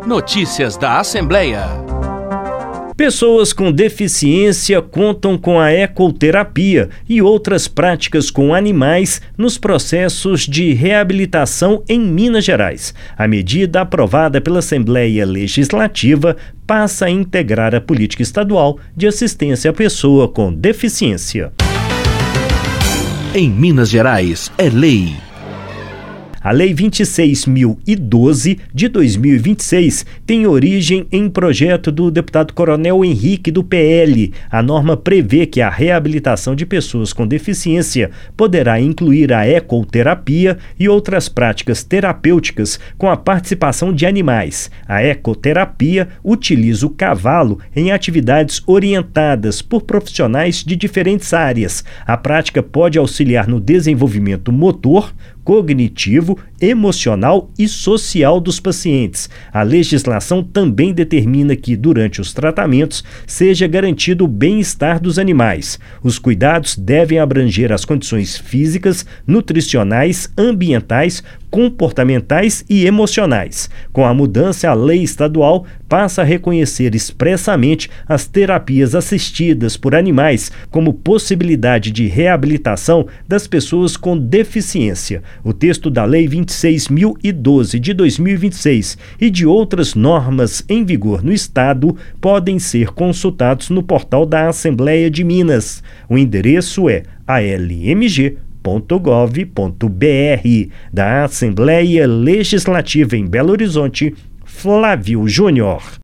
Notícias da Assembleia. Pessoas com deficiência contam com a ecoterapia e outras práticas com animais nos processos de reabilitação em Minas Gerais. A medida aprovada pela Assembleia Legislativa passa a integrar a política estadual de assistência à pessoa com deficiência. Em Minas Gerais, é lei. A Lei 26.012, de 2026, tem origem em projeto do deputado Coronel Henrique, do PL. A norma prevê que a reabilitação de pessoas com deficiência poderá incluir a ecoterapia e outras práticas terapêuticas com a participação de animais. A ecoterapia utiliza o cavalo em atividades orientadas por profissionais de diferentes áreas. A prática pode auxiliar no desenvolvimento motor, cognitivo, emocional e social dos pacientes. A legislação também determina que, durante os tratamentos, seja garantido o bem-estar dos animais. Os cuidados devem abranger as condições físicas, nutricionais, ambientais, comportamentais e emocionais. Com a mudança, a lei estadual passa a reconhecer expressamente as terapias assistidas por animais como possibilidade de reabilitação das pessoas com deficiência. O texto da Lei 26.012 de 2026 e de outras normas em vigor no Estado podem ser consultados no portal da Assembleia de Minas. O endereço é almg.gov.br. Da Assembleia Legislativa em Belo Horizonte, Flávio Júnior.